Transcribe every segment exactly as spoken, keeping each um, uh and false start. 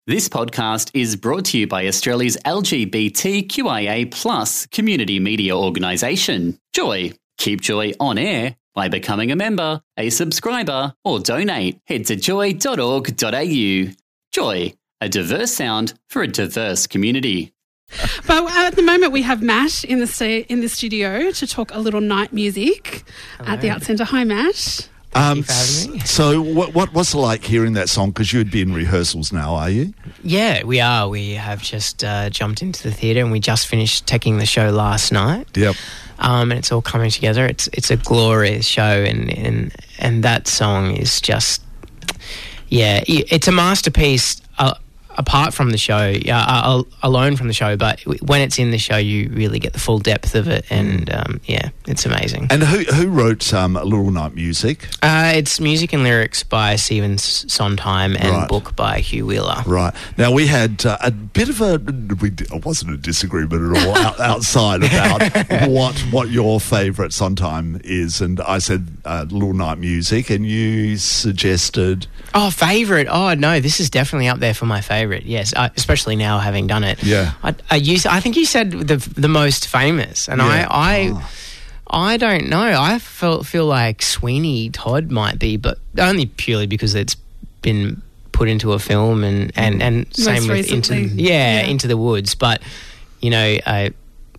This podcast is brought to you by Australia's L G B T Q I A plus community media organisation, Joy. Keep Joy on air by becoming a member, a subscriber, or donate. Head to joy dot org dot a u. Joy, a diverse sound for a diverse community. But at the moment, we have Matt in the sta- in the studio to talk a little night music. Hello. At the Art Centre. Hi, Matt. Um, you for having me. So what, what what's it like hearing that song? Because you'd be in rehearsals now, are you? Yeah, we are. We have just uh, jumped into the theatre and we just finished taking the show last night. Yep. Um, and it's all coming together. It's it's a glorious show, and, and, and that song is just, yeah, it's a masterpiece. Uh, apart from the show, uh, alone from the show, but when it's in the show, you really get the full depth of it, and um, yeah, it's amazing. And who who wrote um, A Little Night Music? Uh, it's music and lyrics by Stephen Sondheim and Right. book by Hugh Wheeler. Right. Now, we had uh, a bit of a, we, it wasn't a disagreement at all out, outside about what what your favourite Sondheim is, and I said uh, Little Night Music, and you suggested... Oh, favourite? Oh, no, this is definitely up there for my favourite. Yes, uh, especially now having done it. Yeah. I, I, use, I think you said the the most famous, and Yeah. I I, Oh. I don't know. I feel, feel like Sweeney Todd might be, but only purely because it's been put into a film, and, and, and same with Into, recently. yeah, Yeah. Into the Woods. But, you know, I,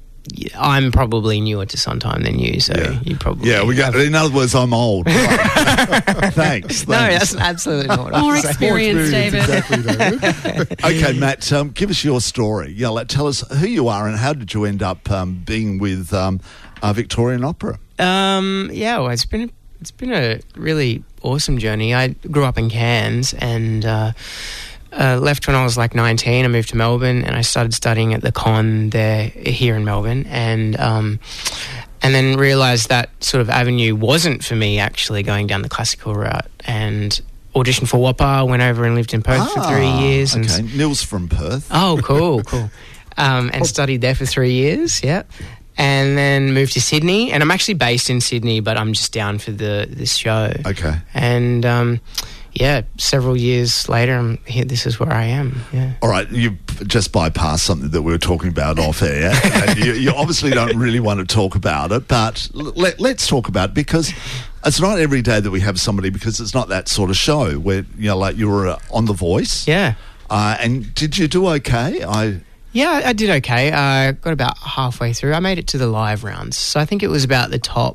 I'm probably newer to Sondheim than you, so Yeah. you probably... Yeah, we got. have- In other words, I'm old. Thanks. thanks. No, that's absolutely not what I More was saying. experience, David. Okay, Matt, um, give us your story. Yeah, like, tell us who you are and how did you end up um, being with um, uh, Victorian Opera? Um, yeah, well, it's been a, it's been a really awesome journey. I grew up in Cairns and uh, uh, left when I was like nineteen. I moved to Melbourne and I started studying at the Con there here in Melbourne, and um, and then realised that sort of avenue wasn't for me, actually going down the classical route, and auditioned for WAPA. Went over and lived in Perth for three years. And Okay, Neil's from Perth. Oh, cool, cool. Um, and studied there for three years, yeah. And then moved to Sydney. And I'm actually based in Sydney, but I'm just down for the this show. Okay. And, um, yeah, several years later, I'm here. This is where I am, yeah. All right, you just bypassed something that we were talking about off air. And you, you obviously don't really want to talk about it, but l- let, let's talk about it, because it's not every day that we have somebody, because it's not that sort of show where, you know, like you were uh, on The Voice. Yeah. Uh, and did you do okay? I Yeah, I I did okay. I uh, got about halfway through. I made it to the live rounds. So I think it was about the top,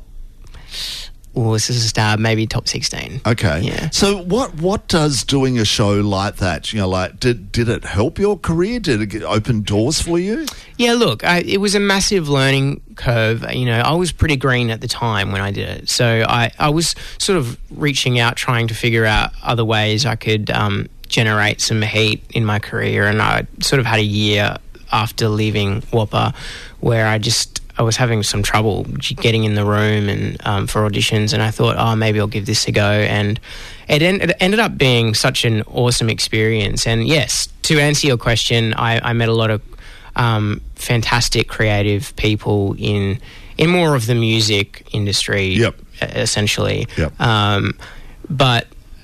oh, this is a star, maybe top sixteen. Okay. Yeah. So what what does doing a show like that, you know, like, did did it help your career? Did it get, open doors for you? Yeah, look, I, it was a massive learning curve. You know, I was pretty green at the time when I did it. So I, I was sort of reaching out, trying to figure out other ways I could um, generate some heat in my career. And I sort of had a year after leaving WAPA where I just... I was having some trouble getting in the room and um, for auditions, and I thought, oh, maybe I'll give this a go. And it, en- it ended up being such an awesome experience. And yes, to answer your question, I, I met a lot of um, fantastic creative people in in more of the music industry, Yep. essentially. Yep. Um, but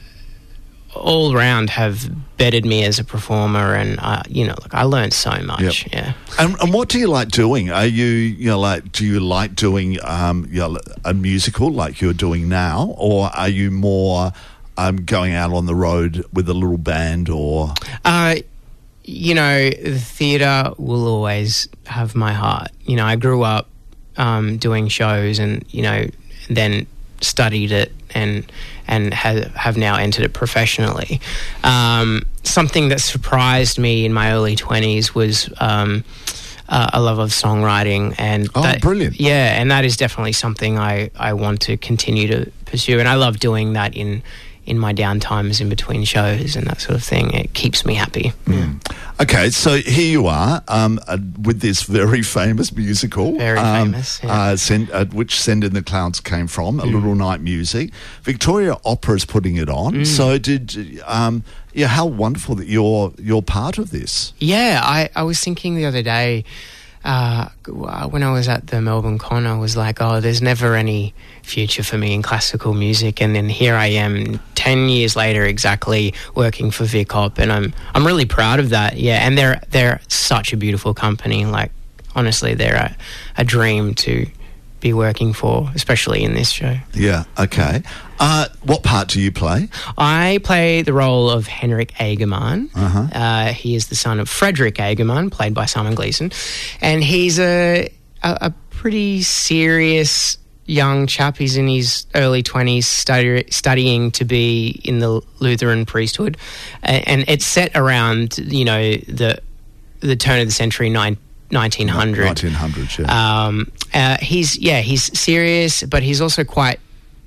all round have bettered me as a performer, and uh, you know, like I learned so much. Yep. Yeah. And, and what do you like doing? Are you, you know, like, do you like doing um, you know, a musical like you're doing now, or are you more um, going out on the road with a little band, or? Uh, you know, the theatre will always have my heart. You know, I grew up um, doing shows, and you know, then studied it, and and have have now entered it professionally. Um, something that surprised me in my early twenties was um, uh, a love of songwriting, and Oh, that, brilliant. yeah, and that is definitely something I, I want to continue to pursue, and I love doing that in in my downtimes in between shows and that sort of thing. It keeps me happy. Mm. Okay, so here you are um, uh, with this very famous musical. Very um, famous, yeah. uh, send, uh, which Send in the Clouds came from, A Little Night Music. Victoria Opera is putting it on. So did, um, yeah, how wonderful that you're, you're part of this. Yeah, I, I was thinking the other day, uh, when I was at the Melbourne Con, I was like, oh, there's never any future for me in classical music. And then here I am ten years later exactly working for VicOp, and I'm I'm really proud of that. Yeah, and they're they're such a beautiful company. Like, honestly, they're a, a dream to be working for, especially in this show. Yeah, okay. Uh, what part do you play? I play the role of Henrik Egerman. Uh-huh. Uh, he is the son of Frederick Egerman, played by Simon Gleeson, and he's a, a, a pretty serious young chap. He's in his early twenties, study, studying to be in the Lutheran priesthood, and, and it's set around, you know, the the turn of the century, nine, nineteen hundred. nineteen hundreds, yeah. Um, uh, he's yeah, he's serious, but he's also quite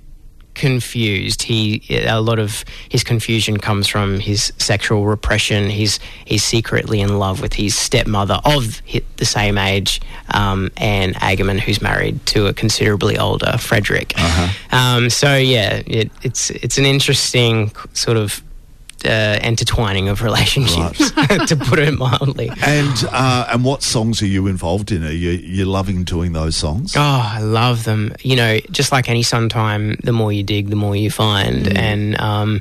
confused. He a lot of his confusion comes from his sexual repression. He's he's secretly in love with his stepmother of the same age, um, Anne Egerman, who's married to a considerably older Frederick. Uh-huh. Um, so yeah, it, it's it's an interesting sort of Uh, intertwining of relationships, to put it mildly. And uh, and what songs are you involved in? Are you you loving doing those songs? Oh, I love them. You know, just like any Sondheim, the more you dig, the more you find. Mm. And um,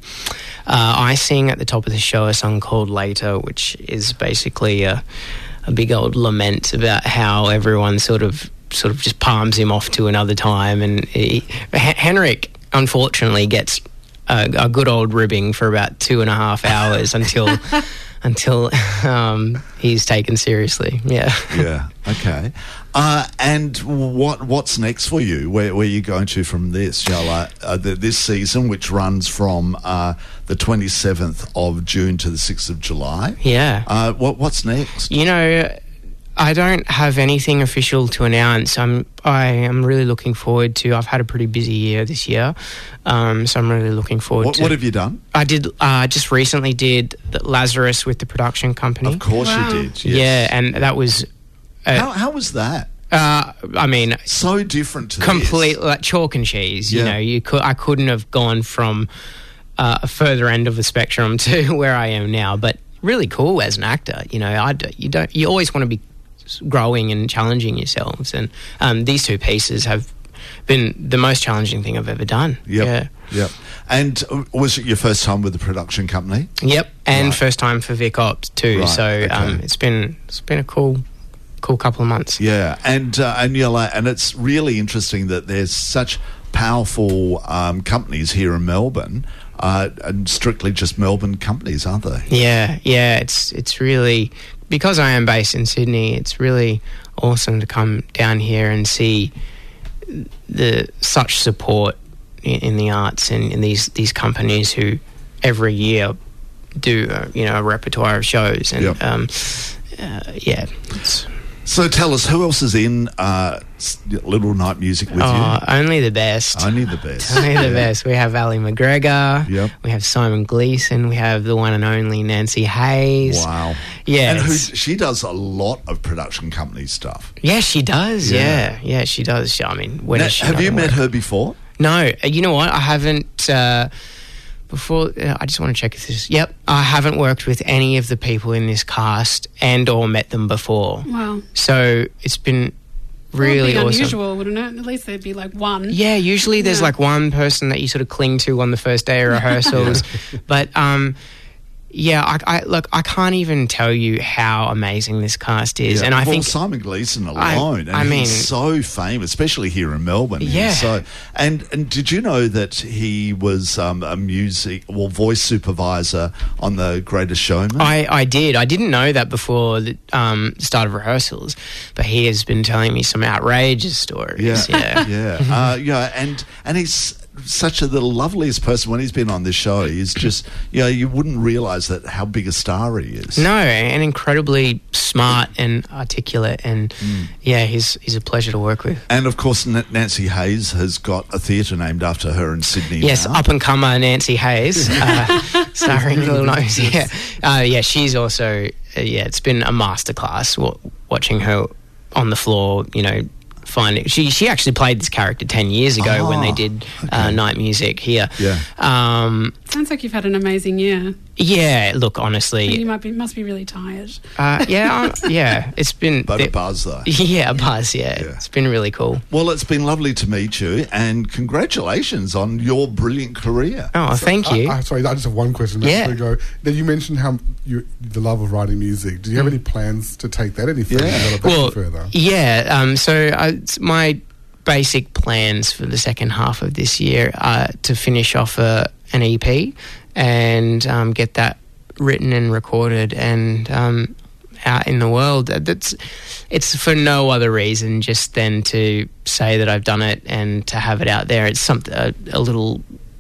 uh, I sing at the top of the show a song called Later, which is basically a, a big old lament about how everyone sort of sort of just palms him off to another time. And he, H- Henrik, unfortunately, gets A, a good old ribbing for about two and a half hours until until um, he's taken seriously. Yeah. Yeah. Okay. Uh, and what what's next for you? Where, where are you going to from this? You know, like, uh, the, this season, which runs from uh, the twenty-seventh of June to the sixth of July. Yeah. Uh, what what's next? You know, I don't have anything official to announce. I'm I am really looking forward to. I've had a pretty busy year this year, um, so I'm really looking forward What, to. what have you done? I did. Uh, just recently did Lazarus with the production company. Of course Wow. you did. Yes. Yeah, and that was. Uh, How how was that? uh, I mean, So different to complete this. like chalk and cheese. You Yeah. know, you could I couldn't have gone from uh, a further end of the spectrum to where I am now. But really cool as an actor. You know, I d- you don't you always want to be growing and challenging yourselves, and um, these two pieces have been the most challenging thing I've ever done. Yep. Yeah. Yep. And uh, was it your first time with the production company? Yep, and Right. first time for VicOp too. Right, So okay. um, it's been it's been a cool cool couple of months. Yeah, and uh, and you're like, and it's really interesting that there's such powerful um, companies here in Melbourne, uh, and strictly just Melbourne companies, aren't they? Yeah, yeah, it's it's really, because I am based in Sydney, it's really awesome to come down here and see the such support in, in the arts and in these these companies who every year do uh, you know a repertoire of shows, and Yep. um, uh, yeah. It's, So tell us, who else is in uh, s- Little Night Music with oh, only the best. you? Only the best. Only the best. We have Ali McGregor. Yep. We have Simon Gleeson. We have the one and only Nancy Hayes. Wow. Yeah. And who, it's- she does a lot of production company stuff. Yeah, she does. Yeah. Yeah, yeah, she does. She- I mean, when Now, does she have not you met work? her before? No. Uh, You know what? I haven't. Uh, before, uh, I just want to check if this. Yep, I haven't worked with any of the people in this cast and or met them before. Wow. So it's been That really would be awesome. unusual, wouldn't it? At least there'd be like one. Yeah, usually there's Yeah. like one person that you sort of cling to on the first day of rehearsals. But um, yeah, I, I look, I can't even tell you how amazing this cast is, Yeah. and I well, think Simon Gleeson I- alone, and I mean- he's so famous, especially here in Melbourne. He's Yeah. So, and and did you know that he was um, a music, well, voice supervisor on The Greatest Showman? I, I did. I didn't know that before the um, start of rehearsals, but he has been telling me some outrageous stories. yeah, Yeah. yeah, uh, yeah, and and he's such a the loveliest person. When he's been on this show, he's just, you know, you wouldn't realise that how big a star he is. No, and incredibly smart and articulate, and Mm. yeah, he's he's a pleasure to work with. And of course, N- Nancy Hayes has got a theatre named after her in Sydney. Yes, now. up and comer Nancy Hayes, uh, starring Little Nose. Yeah, uh, yeah, she's also uh, yeah. It's been a masterclass w- watching her on the floor. You know, finding she she actually played this character ten years ago when they Oh, did okay. uh, Night Music here. Yeah. Um, Sounds like you've had an amazing year. Yeah, look, And honestly, you might be must be really tired. uh, yeah, I- yeah, it's been But a it- buzz, though. Yeah, a buzz. Yeah. Yeah. It's been really cool. Well, it's been lovely to meet you, and congratulations on your brilliant career. Oh, thank you. I, I, sorry, I just have one question. Yeah. Before we go. Now, you mentioned how you the love of writing music. Do you have any plans to take that any further? Yeah. Develop that well, further? yeah. Um, so I, it's my basic plans for the second half of this year are to finish off a, an E P and um, get that written and recorded and um, out in the world. That's it's for no other reason just than to say that I've done it and to have it out there. It's something a, a little.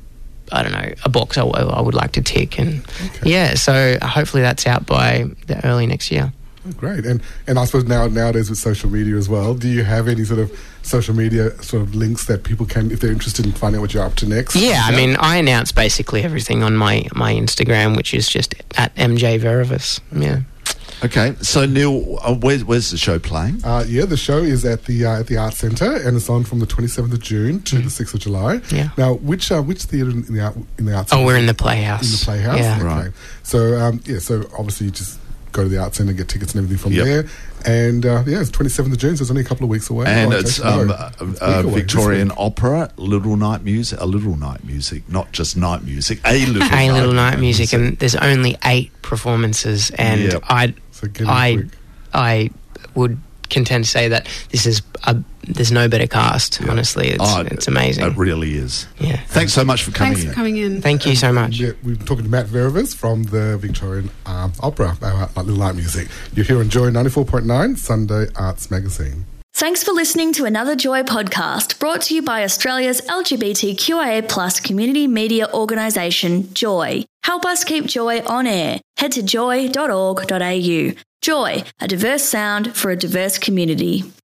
I don't know, a box I, I would like to tick, and Okay. yeah, so hopefully that's out by the early next year. Oh, great. And and I suppose now nowadays with social media as well, do you have any sort of social media sort of links that people can, if they're interested in finding out what you're up to next? Yeah, I mean, I announce basically everything on my, my Instagram, which is just at M J Verevis. Yeah. Okay, so Neil, uh, where's, where's the show playing? Uh, yeah, the show is at the uh, at the Arts Centre, and it's on from the twenty-seventh of June to the sixth of July. Yeah. Now, which uh, which theatre in the art, in the Arts Oh, Centre? we're in the Playhouse. In the Playhouse. Yeah. Okay. Right. So um, yeah, so obviously you just go to the Arts Centre, get tickets and everything from Yep. there. And uh, yeah, it's twenty-seventh of June, so it's only a couple of weeks away. And Oh, it's actually, um, no, uh, a week uh, away, this Victorian week. opera, little night music, a little night music, not just night music, a little A night Little Night Music, and there's only eight performances, and Yep. I, So get in I, quick. I would contend to say that this is a, there's no better cast. Honestly, it's Oh, it's amazing. It really is. Yeah. Thanks so much for coming Thanks in. for coming in. Thank you so much. Yeah, we've been talking to Matt Verevis from the Victorian um, Opera, uh, Little Night Music. You're here on Joy ninety-four point nine, Sunday Arts Magazine. Thanks for listening to another Joy podcast brought to you by Australia's L G B T Q I A plus community media organisation, Joy. Help us keep Joy on air. Head to joy dot org dot a u. Joy, a diverse sound for a diverse community.